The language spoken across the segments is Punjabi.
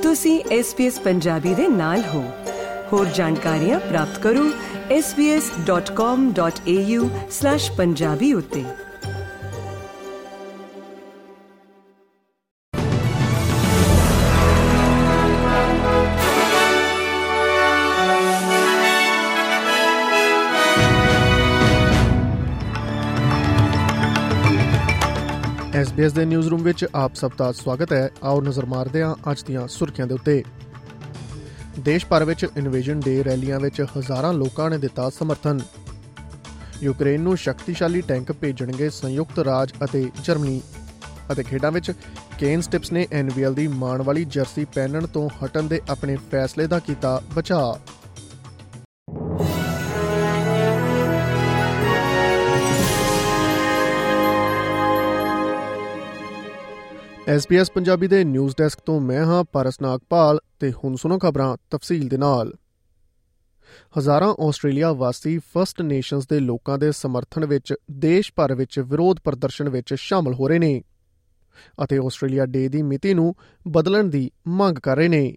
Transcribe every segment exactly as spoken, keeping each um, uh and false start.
ਤੁਸੀਂ ਐਸ ਬੀ ਐਸ ਪੰਜਾਬੀ ਦੇ ਨਾਲ ਹੋ। ਹੋਰ ਜਾਣਕਾਰੀਆਂ ਪ੍ਰਾਪਤ ਕਰੋ S B S dot com dot A U slash Punjabi ਉੱਤੇ। ਐਸ ਬੀ ਐਸ ਦੇ ਨਿਊਜ਼ ਰੂਮ ਵਿੱਚ ਆਪ ਸਭ ਦਾ ਸਵਾਗਤ ਹੈ। ਆਓ ਨਜ਼ਰ ਮਾਰਦੇ ਹਾਂ ਅੱਜ ਦੀਆਂ ਸੁਰਖੀਆਂ ਦੇ ਉੱਤੇ। ਦੇਸ਼ ਭਰ ਵਿੱਚ ਇਨਵੇਜਨ ਡੇ ਰੈਲੀਆਂ ਵਿੱਚ ਹਜ਼ਾਰਾਂ ਲੋਕਾਂ ਨੇ ਦਿੱਤਾ ਸਮਰਥਨ। ਯੂਕਰੇਨ ਨੂੰ ਸ਼ਕਤੀਸ਼ਾਲੀ ਟੈਂਕ ਭੇਜਣਗੇ ਸੰਯੁਕਤ ਰਾਜ ਅਤੇ ਜਰਮਨੀ। ਅਤੇ ਖੇਡਾਂ ਵਿੱਚ ਕੇਨ ਸਟਿਪਸ ਨੇ ਐਨ ਬੀ ਐਲ ਦੀ ਮਾਣ ਵਾਲੀ ਜਰਸੀ ਪਹਿਨਣ ਤੋਂ ਹਟਣ ਦੇ ਆਪਣੇ ਫੈਸਲੇ ਦਾ ਕੀਤਾ ਬਚਾਅ। ਐਸ ਬੀ ਐਸ ਪੰਜਾਬੀ ਦੇ ਨਿਊਜ਼ ਡੈਸਕ ਤੋਂ ਮੈਂ ਹਾਂ ਪਾਰਸ ਨਾਗਪਾਲ ਤੇ ਹੁਣ ਸੁਣੋ ਖਬਰਾਂ ਤਫਸੀਲ ਦੇ ਨਾਲ। ਹਜ਼ਾਰਾਂ ਆਸਟ੍ਰੇਲੀਆ ਵਾਸੀ ਫਸਟ ਨੇਸ਼ਨਸ ਦੇ ਲੋਕਾਂ ਦੇ ਸਮਰਥਨ ਵਿੱਚ ਦੇਸ਼ ਭਰ ਵਿੱਚ ਵਿਰੋਧ ਪ੍ਰਦਰਸ਼ਨ ਵਿੱਚ ਸ਼ਾਮਲ ਹੋ ਰਹੇ ਨੇ ਅਤੇ ਆਸਟ੍ਰੇਲੀਆ ਡੇ ਦੀ ਮਿਤੀ ਨੂੰ ਬਦਲਣ ਦੀ ਮੰਗ ਕਰ ਰਹੇ ਨੇ।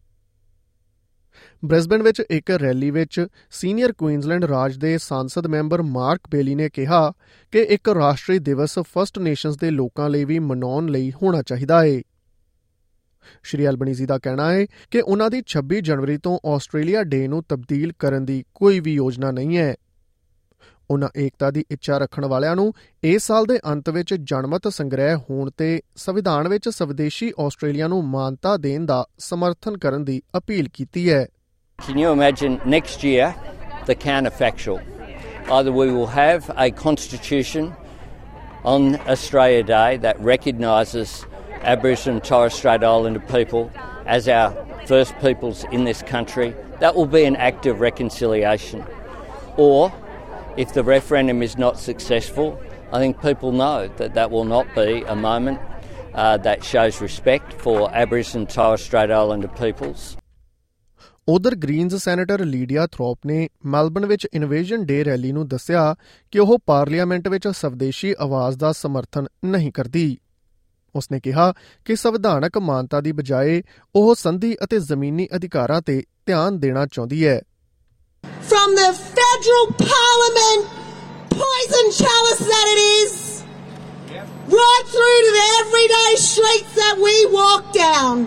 ਬ੍ਰਿਸਬੇਨ ਵਿੱਚ ਇੱਕ ਰੈਲੀ ਵਿੱਚ ਸੀਨੀਅਰ ਕੁਈਨਜ਼ਲੈਂਡ ਰਾਜ ਦੇ ਸੰਸਦ ਮੈਂਬਰ ਮਾਰਕ ਬੇਲੀ ਨੇ ਕਿਹਾ ਕਿ ਇੱਕ ਰਾਸ਼ਟਰੀ ਦਿਵਸ ਫਸਟ ਨੇਸ਼ਨਸ ਦੇ ਲੋਕਾਂ ਲਈ ਵੀ ਮਨਾਉਣ ਲਈ ਹੋਣਾ ਚਾਹੀਦਾ ਹੈ। ਸ਼੍ਰੀ ਐਲਬਨੀਜ਼ੀ ਦਾ ਕਹਿਣਾ ਹੈ ਕਿ ਉਨ੍ਹਾਂ ਦੀ ਛੱਬੀ ਜਨਵਰੀ ਤੋਂ ਆਸਟ੍ਰੇਲੀਆ ਡੇ ਨੂੰ ਤਬਦੀਲ ਕਰਨ ਦੀ ਕੋਈ ਵੀ ਯੋਜਨਾ ਨਹੀਂ ਹੈ। ਉਨ੍ਹਾਂ ਏਕਤਾ ਦੀ ਇੱਛਾ ਰੱਖਣ ਵਾਲਿਆਂ ਨੂੰ ਇਸ ਸਾਲ ਦੇ ਅੰਤ ਵਿੱਚ ਜਨਮਤ ਸੰਗ੍ਰਹਿ ਹੋਣ ਤੇ ਸੰਵਿਧਾਨ ਵਿੱਚ ਸਵਦੇਸ਼ੀ ਆਸਟ੍ਰੇਲੀਆ ਨੂੰ ਮਾਨਤਾ ਦੇਣ ਦਾ ਸਮਰਥਨ ਕਰਨ ਦੀ ਅਪੀਲ ਕੀਤੀ ਹੈ। Can you imagine next year the counterfactual? Either we will have a constitution on Australia Day that recognises Aboriginal and Torres Strait Islander people as our first peoples in this country. That will be an act of reconciliation. Or if the referendum is not successful, I think people know that that will not be a moment uh, that shows respect for Aboriginal and Torres Strait Islander peoples. ਉਧਰ ਗ੍ਰੀਨਜ਼ ਸੈਨੇਟਰ ਲੀਡੀਆ ਥਰੋਪ ਨੇ ਮੈਲਬਨ ਵਿੱਚ ਇਨਵੇਜਨ ਡੇ ਰੈਲੀ ਨੂੰ ਦੱਸਿਆ ਕਿ ਉਹ ਪਾਰਲੀਮੈਂਟ ਵਿੱਚ ਸਵਦੇਸ਼ੀ ਆਵਾਜ਼ ਦਾ ਸਮਰਥਨ ਨਹੀਂ ਕਰਦੀ। ਉਸਨੇ ਕਿਹਾ ਕਿ ਸੰਵਿਧਾਨਕ ਮਾਨਤਾ ਦੀ ਬਜਾਏ ਉਹ ਸੰਧੀ ਅਤੇ ਜ਼ਮੀਨੀ ਅਧਿਕਾਰਾਂ ਤੇ ਧਿਆਨ ਦੇਣਾ ਚਾਹੁੰਦੀ ਹੈ। From the federal parliament, poison chalice that it is, right through to the everyday streets that we walk down.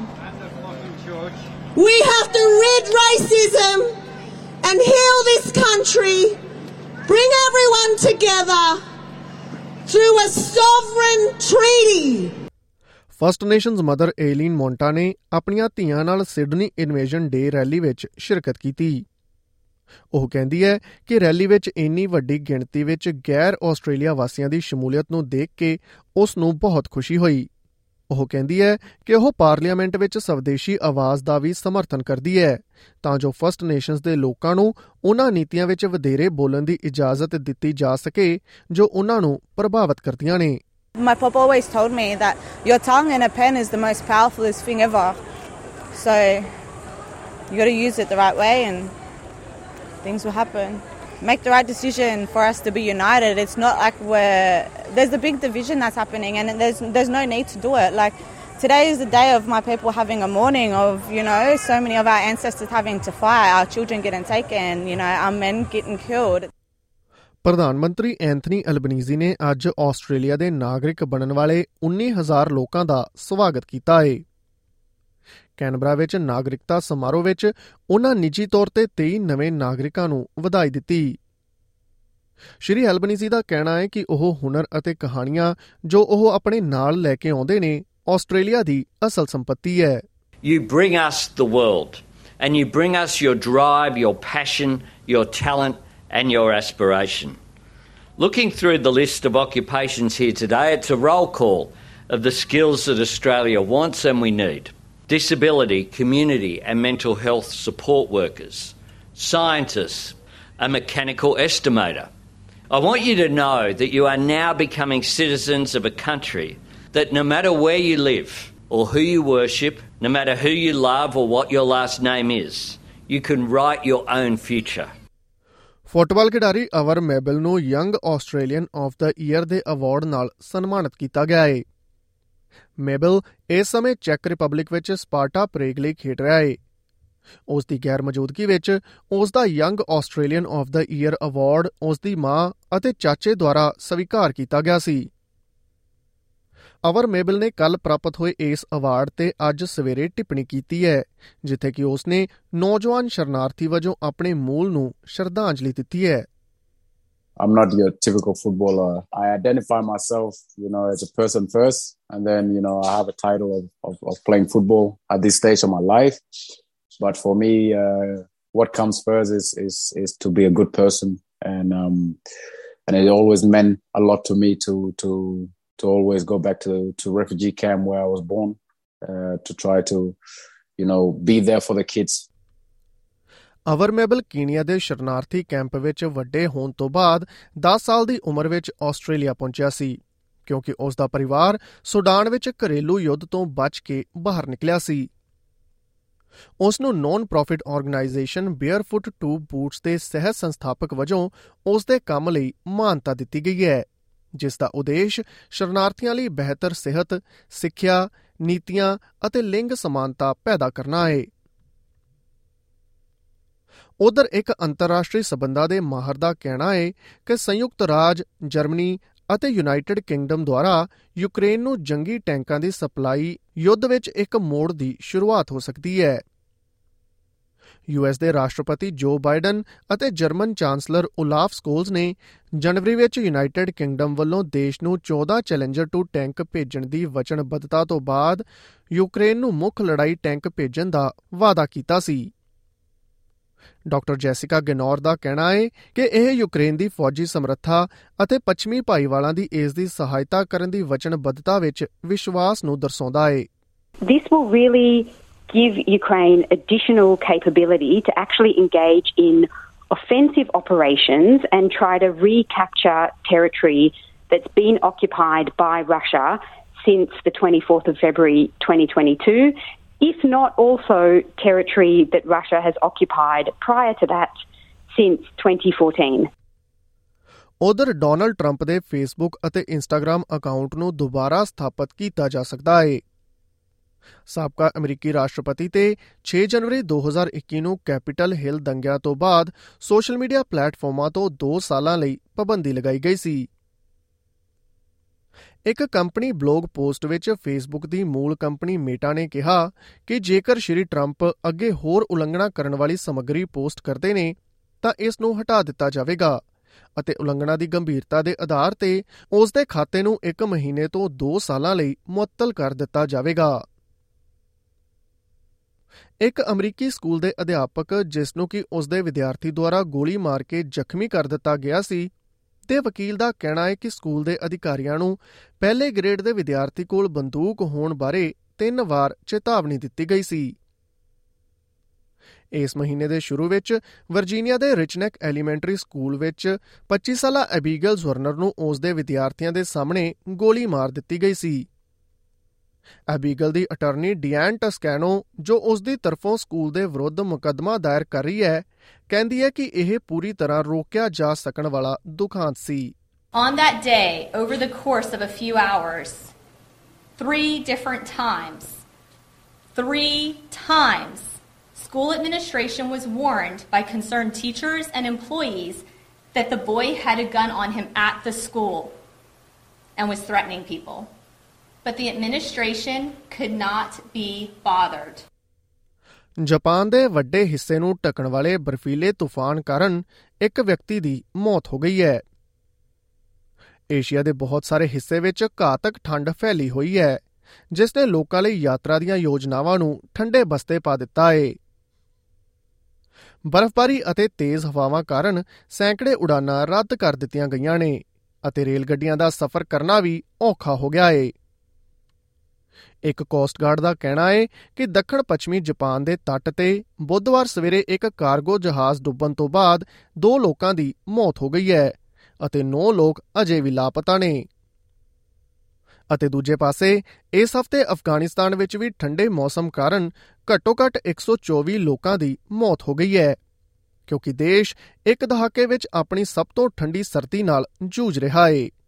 We have to rid racism and heal this country, bring everyone together through a sovereign treaty. First nations mother Aileen ਮੋਂਟਾ ਨੇ ਆਪਣੀਆਂ ਧੀਆਂ ਨਾਲ ਸਿਡਨੀ ਇਨਵੇਜਨ ਡੇ ਰੈਲੀ ਵਿੱਚ ਸ਼ਿਰਕਤ ਕੀਤੀ। ਉਹ ਕਹਿੰਦੀ ਹੈ ਕਿ ਰੈਲੀ ਵਿੱਚ ਇੰਨੀ ਵੱਡੀ ਗਿਣਤੀ ਵਿੱਚ ਗੈਰ ਆਸਟ੍ਰੇਲੀਆ ਵਾਸੀਆਂ ਦੀ ਸ਼ਮੂਲੀਅਤ ਨੂੰ ਦੇਖ ਕੇ ਉਸ ਨੂੰ ਬਹੁਤ ਖੁਸ਼ੀ ਹੋਈ। ਉਹ ਕਹਿੰਦੀ ਹੈ ਕਿ ਉਹ ਪਾਰਲੀਮੈਂਟ ਵਿੱਚ ਸਵਦੇਸ਼ੀ ਆਵਾਜ਼ ਦਾ ਵੀ ਸਮਰਥਨ ਕਰਦੀ ਹੈ ਤਾਂ ਜੋ ਫਸਟ ਨੇਸ਼ਨਸ ਦੇ ਲੋਕਾਂ ਨੂੰ ਉਹਨਾਂ ਨੀਤੀਆਂ ਵਿੱਚ ਵਧੇਰੇ ਬੋਲਣ ਦੀ ਇਜਾਜ਼ਤ ਦਿੱਤੀ ਜਾ ਸਕੇ ਜੋ ਉਹਨਾਂ ਨੂੰ ਪ੍ਰਭਾਵਿਤ ਕਰਦੀਆਂ ਨੇ। My pop always told me that your tongue and a pen is the most powerful thing ever. So you got to use it the right way and things will happen. Make the right decision for us to be united. It's not like we're there's a big division that's happening and there's there's no need to do it. Like today is the day of my people having a mourning of, you know, so many of our ancestors having to fight, our children getting taken, you know, our men getting killed. ਪ੍ਰਧਾਨ ਮੰਤਰੀ ਐਂਥਨੀ ਐਲਬਨੀਜ਼ੀ ਨੇ ਅੱਜ ਆਸਟ੍ਰੇਲੀਆ ਦੇ ਨਾਗਰਿਕ ਬਣਨ ਵਾਲੇ ਉੱਨੀ ਹਜ਼ਾਰ ਲੋਕਾਂ ਦਾ ਸਵਾਗਤ ਕੀਤਾ ਹੈ। ਕੈਨਬਰਾ ਵਿੱਚ ਨਾਗਰਿਕਤਾ ਸਮਾਰੋਹ ਵਿੱਚ ਉਹਨਾਂ ਨਿੱਜੀ ਤੌਰ ਤੇ ਤੇਈ ਨਵੇਂ ਨਾਗਰਿਕਾਂ ਨੂੰ ਵਧਾਈ ਦਿੱਤੀ। ਸ਼੍ਰੀ ਐਲਬਨੀਜ਼ੀ ਦਾ ਕਹਿਣਾ ਹੈ ਕਿ ਉਹ ਹੁਨਰ ਅਤੇ ਕਹਾਣੀਆਂ ਜੋ ਉਹ ਆਪਣੇ ਨਾਲ ਲੈ ਕੇ ਆਉਂਦੇ ਨੇ ਆਸਟ੍ਰੇਲੀਆ ਦੀ ਅਸਲ ਸੰਪਤੀ ਹੈ। You bring us the world and you bring us your drive, your passion, your talent and your aspiration. Looking through the list of occupations here today, it's a roll call of the skills that Australia wants and we need. Disability, community and mental health support workers, scientists, a mechanical estimator. I want you to know that you are now becoming citizens of a country that no matter where you live or who you worship, no matter who you love or what your last name is, you can write your own future. Football ਖਿਡਾਰੀ ਅਵਰ ਮੈਬਲ ਨੂੰ young Australian of the year ਦੇ ਅਵਾਰਡ ਨਾਲ ਸਨਮਾਨਿਤ ਕੀਤਾ ਗਿਆ ਹੈ। ਮੇਬਲ ਇਸ ਸਮੇਂ ਚੈੱਕ ਰਿਪਬਲਿਕ ਵਿੱਚ ਸਪਾਰਟਾ ਪ੍ਰੇਗ ਲਈ ਖੇਡ ਰਿਹਾ ਹੈ। ਉਸ ਦੀ ਗੈਰ ਮੌਜੂਦਗੀ ਵਿੱਚ ਉਸ ਦਾ young Australian of the year award ਉਸ ਦੀ ਮਾਂ ਅਤੇ ਚਾਚੇ ਦੁਆਰਾ ਸਵੀਕਾਰ ਕੀਤਾ ਗਿਆ ਸੀ। ਅਵਰ ਮੇਬਲ ਨੇ ਕੱਲ੍ਹ ਪ੍ਰਾਪਤ ਹੋਏ ਇਸ ਅਵਾਰਡ ਤੇ ਅੱਜ ਸਵੇਰੇ ਟਿੱਪਣੀ ਕੀਤੀ ਹੈ, ਜਿੱਥੇ ਕਿ ਉਸ ਨੇ ਨੌਜਵਾਨ ਸ਼ਰਨਾਰਥੀ ਵਜੋਂ ਆਪਣੇ ਮੂਲ ਨੂੰ ਸ਼ਰਧਾਂਜਲੀ ਦਿੱਤੀ ਹੈ। I'm not your typical footballer. I identify myself, you know, as a person first, and then, you know, I have a title of, of, of playing football at this stage of my life. But for me, uh, what comes first is, is, is to be a good person. And, um, and it always meant a lot to me to, to, to always go back to, to refugee camp where I was born, uh, to try to, you know, be there for the kids. ਅਵਰ ਮੇਬਲ ਕੀਨੀਆ ਦੇ ਸ਼ਰਨਾਰਥੀ ਕੈਂਪ ਵਿੱਚ ਵੱਡੇ ਹੋਣ ਤੋਂ ਬਾਅਦ ਦਸ ਸਾਲ ਦੀ ਉਮਰ ਵਿੱਚ ਆਸਟ੍ਰੇਲੀਆ ਪਹੁੰਚਿਆ ਸੀ, ਕਿਉਂਕਿ ਉਸ ਦਾ ਪਰਿਵਾਰ ਸੁਡਾਨ ਵਿੱਚ ਘਰੇਲੂ ਯੁੱਧ ਤੋਂ ਬਚ ਕੇ ਬਾਹਰ ਨਿਕਲਿਆ ਸੀ। ਉਸ ਨੂੰ non profit organisation barefoot to boots ਦੇ ਸਹਿ ਸੰਸਥਾਪਕ ਵਜੋਂ ਉਸ ਦੇ ਕੰਮ ਲਈ ਮਾਨਤਾ ਦਿੱਤੀ ਗਈ ਹੈ, ਜਿਸ ਦਾ ਉਦੇਸ਼ ਸ਼ਰਨਾਰਥੀਆਂ ਲਈ ਬਿਹਤਰ ਸਿਹਤ, ਸਿੱਖਿਆ, ਨੀਤੀਆਂ ਅਤੇ ਲਿੰਗ ਸਮਾਨਤਾ ਪੈਦਾ ਕਰਨਾ ਹੈ। ਉਧਰ ਇੱਕ ਅੰਤਰਰਾਸ਼ਟਰੀ ਸਬੰਧਾਂ ਦੇ ਮਾਹਰ ਦਾ ਕਹਿਣਾ ਹੈ ਕਿ ਸੰਯੁਕਤ ਰਾਜ, ਜਰਮਨੀ ਅਤੇ ਯੂਨਾਈਟਿਡ ਕਿੰਗਡਮ ਦੁਆਰਾ ਯੂਕਰੇਨ ਨੂੰ ਜੰਗੀ ਟੈਂਕਾਂ ਦੀ ਸਪਲਾਈ ਯੁੱਧ ਵਿੱਚ ਇੱਕ ਮੋੜ ਦੀ ਸ਼ੁਰੂਆਤ ਹੋ ਸਕਦੀ ਹੈ। ਯੂ ਐਸ ਦੇ ਰਾਸ਼ਟਰਪਤੀ ਜੋ ਬਾਈਡਨ ਅਤੇ ਜਰਮਨ ਚਾਂਸਲਰ ਉਲਾਫ ਸਕੋਲਜ਼ ਨੇ ਜਨਵਰੀ ਵਿੱਚ ਯੂਨਾਈਟਿਡ ਕਿੰਗਡਮ ਵੱਲੋਂ ਦੇਸ਼ ਨੂੰ ਚੌਦਾਂ ਚੈਲੰਜਰ ਟੂ ਟੈਂਕ ਭੇਜਣ ਦੀ ਵਚਨਬੱਧਤਾ ਤੋਂ ਬਾਅਦ ਯੂਕਰੇਨ ਨੂੰ ਮੁੱਖ ਲੜਾਈ ਟੈਂਕ ਭੇਜਣ ਦਾ ਵਾਅਦਾ ਕੀਤਾ ਸੀ। ਡਾਕਟਰ ਜੈਸਿਕਾ ਗਿਨੌਰ ਦਾ ਕਹਿਣਾ ਹੈ ਕਿ ਇਹ ਯੂਕਰੇਨ ਦੀ ਫੌਜੀ ਸਮਰੱਥਾ ਅਤੇ ਪੱਛਮੀ ਭਾਈਵਾਲਾਂ ਦੀ ਇਸ ਦੀ ਸਹਾਇਤਾ ਕਰਨ ਦੀ ਵਚਨਬੱਧਤਾ ਵਿੱਚ ਵਿਸ਼ਵਾਸ ਨੂੰ ਦਰਸਾਉਂਦਾ ਹੈ। This will really give Ukraine additional capability to actually engage in offensive operations and try to recapture territory that's been occupied by Russia since the twenty-fourth of February twenty twenty-two. If not also territory that Russia has occupied prior to that since twenty fourteen. ਉਧਰ ਡੋਨਲਡ ਟਰੰਪ ਦੇ ਫੇਸਬੁੱਕ ਅਤੇ ਇੰਸਟਾਗ੍ਰਾਮ ਅਕਾਊਂਟ ਨੂੰ ਦੁਬਾਰਾ ਸਥਾਪਿਤ ਕੀਤਾ ਜਾ ਸਕਦਾ ਹੈ। ਸਾਬਕਾ ਅਮਰੀਕੀ ਰਾਸ਼ਟਰਪਤੀ ਤੇ ਛੇ ਜਨਵਰੀ ਦੋ ਹਜ਼ਾਰ ਇੱਕੀ ਨੂੰ ਕੈਪੀਟਲ ਹਿੱਲ ਦੰਗਿਆਂ ਤੋਂ ਬਾਅਦ ਸੋਸ਼ਲ ਮੀਡੀਆ ਪਲੇਟਫਾਰਮਾਂ ਤੋਂ ਦੋ ਸਾਲਾਂ ਲਈ ਪਾਬੰਦੀ ਲਗਾਈ ਗਈ ਸੀ। ਇੱਕ ਕੰਪਨੀ ਬਲੌਗ ਪੋਸਟ ਵਿੱਚ ਫੇਸਬੁੱਕ ਦੀ ਮੂਲ ਕੰਪਨੀ ਮੇਟਾ ਨੇ ਕਿਹਾ ਕਿ ਜੇਕਰ ਸ਼੍ਰੀ ਟਰੰਪ ਅੱਗੇ ਹੋਰ ਉਲੰਘਣਾ ਕਰਨ ਵਾਲੀ ਸਮੱਗਰੀ ਪੋਸਟ ਕਰਦੇ ਨੇ ਤਾਂ ਇਸ ਨੂੰ ਹਟਾ ਦਿੱਤਾ ਜਾਵੇਗਾ ਅਤੇ ਉਲੰਘਣਾ ਦੀ ਗੰਭੀਰਤਾ ਦੇ ਆਧਾਰ ਤੇ ਉਸ ਦੇ ਖਾਤੇ ਨੂੰ ਇੱਕ ਮਹੀਨੇ ਤੋਂ ਦੋ ਸਾਲਾਂ ਲਈ ਮੁਅੱਤਲ ਕਰ ਦਿੱਤਾ ਜਾਵੇਗਾ। ਇੱਕ ਅਮਰੀਕੀ ਸਕੂਲ ਦੇ ਅਧਿਆਪਕ ਜਿਸ ਨੂੰ ਕਿ ਉਸ ਦੇ ਵਿਦਿਆਰਥੀ ਦੁਆਰਾ ਗੋਲੀ ਮਾਰ ਕੇ ਜ਼ਖਮੀ ਕਰ ਦਿੱਤਾ ਗਿਆ ਸੀ ਦੇ ਵਕੀਲ ਦਾ ਕਹਿਣਾ ਹੈ ਕਿ ਸਕੂਲ ਦੇ ਅਧਿਕਾਰੀਆਂ ਨੂੰ ਪਹਿਲੇ ਗ੍ਰੇਡ ਦੇ ਵਿਦਿਆਰਥੀ ਕੋਲ ਬੰਦੂਕ ਹੋਣ ਬਾਰੇ ਤਿੰਨ ਵਾਰ ਚੇਤਾਵਨੀ ਦਿੱਤੀ ਗਈ ਸੀ। ਇਸ ਮਹੀਨੇ ਦੇ ਸ਼ੁਰੂ ਵਿੱਚ ਵਰਜੀਨੀਆ ਦੇ ਰਿਚਨੈਕ ਐਲੀਮੈਂਟਰੀ ਸਕੂਲ ਵਿੱਚ ਪੱਚੀ ਸਾਲਾ ਐਬੀਗਲ ਜ਼ਵਰਨਰ ਨੂੰ ਉਸ ਦੇ ਵਿਦਿਆਰਥੀਆਂ ਦੇ ਸਾਹਮਣੇ ਗੋਲੀ ਮਾਰ ਦਿੱਤੀ ਗਈ ਸੀ। ਐਬੀਗਲ ਦੀ ਅਟਾਰਨੀ ਡੀਐਨ ਟਸਕੈਨੋ, ਜੋ ਉਸ ਦੀ ਤਰਫੋਂ ਸਕੂਲ ਦੇ ਵਿਰੁੱਧ ਮੁਕੱਦਮਾ ਦਾਇਰ ਕਰ ਰਹੀ ਹੈ, ਕਹਿੰਦੀ ਹੈ ਕਿ ਇਹ ਪੂਰੀ ਤਰ੍ਹਾਂ ਰੋਕਿਆ ਜਾ ਸਕਣ ਵਾਲਾ ਦੁਖਾਂਤ ਸੀ। On that day, over the course of a few hours, three different times, three times, school administration was warned by concerned teachers and employees that the boy had a gun on him at the school and was threatening people. But the administration could not be bothered. Japan ਦੇ ਵੱਡੇ ਹਿੱਸੇ ਨੂੰ ਢਕਣ ਵਾਲੇ ਬਰਫੀਲੇ ਤੂਫਾਨ ਕਾਰਨ ਇੱਕ ਵਿਅਕਤੀ ਦੀ ਮੌਤ ਹੋ ਗਈ ਹੈ। ਏਸ਼ੀਆ ਦੇ ਬਹੁਤ ਸਾਰੇ ਹਿੱਸੇ ਵਿੱਚ ਘਾਤਕ ਠੰਡ ਫੈਲੀ ਹੋਈ ਹੈ, ਜਿਸ ਨੇ ਲੋਕਾਂ ਲਈ ਯਾਤਰਾ ਦੀਆਂ ਯੋਜਨਾਵਾਂ ਨੂੰ ਠੰਡੇ ਬਸਤੇ ਪਾ ਦਿੱਤਾ ਹੈ। ਬਰਫ਼ਬਾਰੀ ਅਤੇ ਤੇਜ਼ ਹਵਾਵਾਂ ਕਾਰਨ ਸੈਂਕੜੇ ਉਡਾਨਾਂ ਰੱਦ ਕਰ ਦਿੱਤੀਆਂ ਗਈਆਂ ਨੇ ਅਤੇ ਰੇਲ ਗੱਡੀਆਂ ਦਾ ਸਫ਼ਰ ਕਰਨਾ ਵੀ ਔਖਾ ਹੋ ਗਿਆ ਹੈ। ਇੱਕ ਕੋਸਟ ਗਾਰਡ ਦਾ ਕਹਿਣਾ ਹੈ ਕਿ ਦੱਖਣ ਪੱਛਮੀ ਜਾਪਾਨ ਦੇ ਤੱਟ ਤੇ ਬੁੱਧਵਾਰ ਸਵੇਰੇ ਇੱਕ ਕਾਰਗੋ ਜਹਾਜ਼ ਡੁੱਬਣ ਤੋਂ ਬਾਅਦ ਦੋ ਲੋਕਾਂ ਦੀ ਮੌਤ ਹੋ ਗਈ ਹੈ ਅਤੇ ਨੌ ਲੋਕ ਅਜੇ ਵੀ ਲਾਪਤਾ ਨੇ। ਅਤੇ ਦੂਜੇ ਪਾਸੇ ਇਸ ਹਫ਼ਤੇ ਅਫਗਾਨਿਸਤਾਨ ਵਿੱਚ ਵੀ ਠੰਡੇ ਮੌਸਮ ਕਾਰਨ ਘੱਟੋ-ਘੱਟ ਇੱਕ ਸੌ ਚੌਵੀ ਲੋਕਾਂ ਦੀ ਮੌਤ ਹੋ ਗਈ ਹੈ, ਕਿਉਂਕਿ ਦੇਸ਼ ਇੱਕ ਦਹਾਕੇ ਵਿੱਚ ਆਪਣੀ ਸਭ ਤੋਂ ਠੰਡੀ ਸਰਦੀ ਨਾਲ ਜੂਝ ਰਿਹਾ ਹੈ।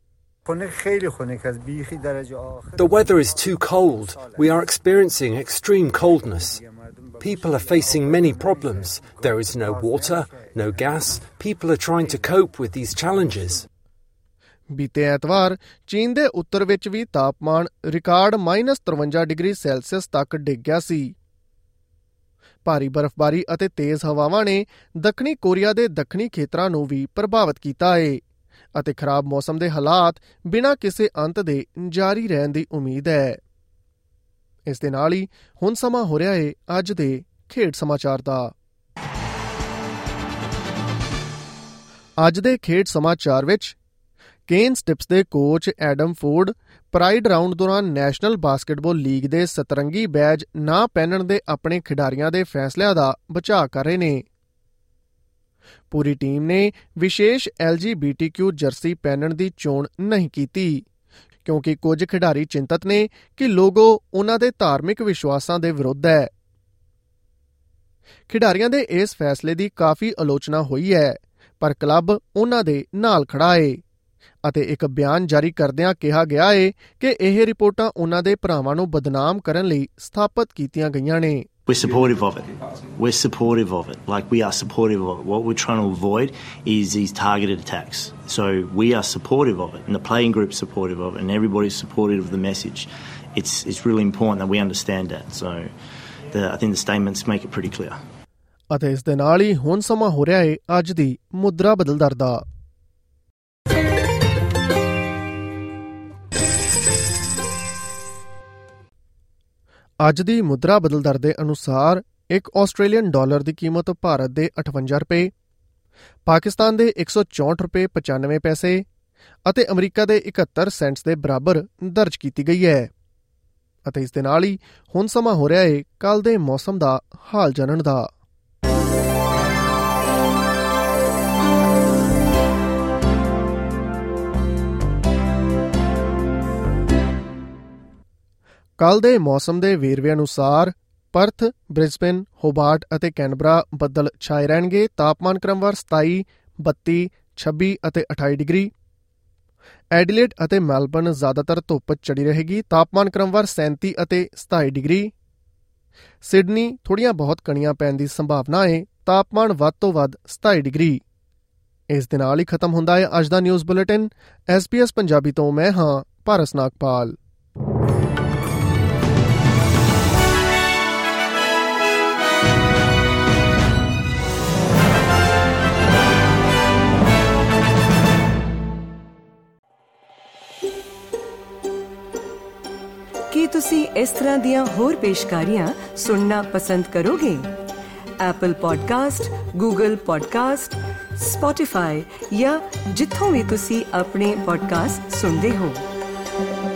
The weather is too cold. We are experiencing extreme coldness. People are facing many problems. There is no water, no gas. People are trying to cope with these challenges. ਬੀਤੇ ਐਤਵਾਰ ਚੀਨ ਦੇ ਉੱਤਰ ਵਿੱਚ ਵੀ ਤਾਪਮਾਨ ਰਿਕਾਰਡ ਮਾਈਨਸ ਤਰਵੰਜਾ ਡਿਗਰੀ ਸੈਲਸੀਅਸ ਤੱਕ ਡਿੱਗ ਗਿਆ ਸੀ। ਭਾਰੀ ਬਰਫ਼ਬਾਰੀ ਅਤੇ ਤੇਜ਼ ਹਵਾਵਾਂ ਨੇ ਦੱਖਣੀ ਕੋਰੀਆ ਦੇ ਦੱਖਣੀ ਖੇਤਰਾਂ ਨੂੰ ਵੀ ਪ੍ਰਭਾਵਿਤ ਕੀਤਾ ਹੈ ਅਤੇ ਖਰਾਬ ਮੌਸਮ ਦੇ ਹਾਲਾਤ ਬਿਨਾਂ ਕਿਸੇ ਅੰਤ ਦੇ ਜਾਰੀ ਰਹਿਣ ਦੀ ਉਮੀਦ ਹੈ। ਇਸ ਦੇ ਨਾਲ ਹੀ ਹੁਣ ਸਮਾਂ ਹੋ ਰਿਹਾ ਹੈ ਅੱਜ ਦੇ ਖੇਡ ਸਮਾਚਾਰ ਦਾ। ਅੱਜ ਦੇ ਖੇਡ ਸਮਾਚਾਰ ਵਿੱਚ ਕੇਨ ਸਟਿਪਸ ਦੇ coach Adam Forde pride round ਦੌਰਾਨ ਨੈਸ਼ਨਲ ਬਾਸਕਟਬਾਲ ਲੀਗ ਦੇ ਸਤਰੰਗੀ ਬੈਜ ਨਾ ਪਹਿਨਣ ਦੇ ਆਪਣੇ ਖਿਡਾਰੀਆਂ ਦੇ ਫੈਸਲਿਆਂ ਦਾ ਬਚਾਅ ਕਰ ਰਹੇ ਨੇ। ਪੂਰੀ ਟੀਮ ਨੇ ਵਿਸ਼ੇਸ਼ ਐਲ ਜੀ ਬੀ ਟੀ ਕਿਊ ਜਰਸੀ ਪਹਿਨਣ ਦੀ ਚੋਣ ਨਹੀਂ ਕੀਤੀ ਕਿਉਂਕਿ ਕੁਝ ਖਿਡਾਰੀ ਚਿੰਤਤ ਨੇ ਕਿ ਲੋਗੋ ਉਹਨਾਂ ਦੇ ਧਾਰਮਿਕ ਵਿਸ਼ਵਾਸਾਂ ਦੇ ਵਿਰੁੱਧ ਹੈ। ਖਿਡਾਰੀਆਂ ਦੇ ਇਸ ਫੈਸਲੇ ਦੀ ਕਾਫੀ ਆਲੋਚਨਾ ਹੋਈ ਹੈ ਪਰ ਕਲੱਬ ਉਹਨਾਂ ਦੇ ਨਾਲ ਖੜਾ ਹੈ ਅਤੇ ਇੱਕ ਬਿਆਨ ਜਾਰੀ ਕਰਦਿਆਂ ਕਿਹਾ ਗਿਆ ਹੈ ਕਿ ਇਹ ਰਿਪੋਰਟਾਂ ਉਹਨਾਂ ਦੇ ਭਰਾਵਾਂ ਨੂੰ ਬਦਨਾਮ ਕਰਨ ਲਈ ਸਥਾਪਿਤ ਕੀਤੀਆਂ ਗਈਆਂ ਨੇ। We're supportive of it. We're supportive of it. Like, we are supportive of it. What we're trying to avoid is these targeted attacks. So we are supportive of it, and the playing group's supportive of it, and everybody's supportive of the message. It's it's really important that we understand that. So the, I think the statements make it pretty clear. ਅਤੇ ਇਸ ਦੇ ਨਾਲ ਹੀ ਹੁਣ ਸਮਾਂ ਹੋ ਰਿਹਾ ਹੈ ਅੱਜ ਦੀ ਮੁਦਰਾ ਬਦਲ ਦਰ ਦਾ। ਅੱਜ ਦੀ ਮੁਦਰਾ ਬਦਲ ਦਰ ਦੇ ਅਨੁਸਾਰ ਇੱਕ ਆਸਟ੍ਰੇਲੀਅਨ ਡਾਲਰ ਦੀ ਕੀਮਤ ਭਾਰਤ ਦੇ ਅਠਵੰਜਾ ਰੁਪਏ, ਪਾਕਿਸਤਾਨ ਦੇ ਇੱਕ ਸੌ ਚੌਂਹਠ ਰੁਪਏ ਪਚਾਨਵੇਂ ਪੈਸੇ ਅਤੇ ਅਮਰੀਕਾ ਦੇ ਇਕਹੱਤਰ ਸੈਂਟਸ ਦੇ ਬਰਾਬਰ ਦਰਜ ਕੀਤੀ ਗਈ ਹੈ। ਅਤੇ ਇਸ ਦੇ ਨਾਲ ਹੀ ਹੁਣ ਸਮਾਂ ਹੋ ਰਿਹਾ ਹੈ ਕੱਲ੍ਹ ਦੇ ਮੌਸਮ ਦਾ ਹਾਲ ਜਾਣਨ ਦਾ। ਕੱਲ੍ਹ ਦੇ ਮੌਸਮ ਦੇ ਵੇਰਵੇ ਅਨੁਸਾਰ ਪਰਥ, ਬ੍ਰਿਸਬੇਨ, ਹੋਬਾਰਟ ਅਤੇ ਕੈਨਬਰਾ ਬੱਦਲ ਛਾਏ ਰਹਿਣਗੇ। ਤਾਪਮਾਨ ਕ੍ਰਮਵਾਰ ਸਤਾਈ, ਬੱਤੀ, ਛੱਬੀ ਅਤੇ ਅਠਾਈ ਡਿਗਰੀ। ਐਡੀਲੇਡ ਅਤੇ ਮੈਲਬਰਨ ਜ਼ਿਆਦਾਤਰ ਧੁੱਪ ਚੜੀ ਰਹੇਗੀ। ਤਾਪਮਾਨ ਕ੍ਰਮਵਾਰ ਸੈਂਤੀ ਅਤੇ ਸਤਾਈ ਡਿਗਰੀ। ਸਿਡਨੀ ਥੋੜ੍ਹੀਆਂ ਬਹੁਤ ਕਣੀਆਂ ਪੈਣ ਦੀ ਸੰਭਾਵਨਾ ਹੈ। ਤਾਪਮਾਨ ਵੱਧ ਤੋਂ ਵੱਧ ਸਤਾਈ ਡਿਗਰੀ। ਇਸ ਦੇ ਨਾਲ ਹੀ ਖਤਮ ਹੁੰਦਾ ਹੈ ਅੱਜ ਦਾ news bulletin. S B S Punjabi ਤੋਂ ਮੈਂ ਹਾਂ ਪਾਰਸ ਨਾਗਪਾਲ। ਕੀ ਤੁਸੀਂ ਇਸ ਤਰ੍ਹਾਂ ਦੀਆਂ ਹੋਰ ਪੇਸ਼ਕਾਰੀਆਂ ਸੁਣਨਾ ਪਸੰਦ ਕਰੋਗੇ? Apple podcast, Google podcast, Spotify ਜਾਂ ਜਿੱਥੋਂ ਵੀ ਤੁਸੀਂ ਆਪਣੇ ਪੋਡਕਾਸਟ ਸੁਣਦੇ ਹੋ।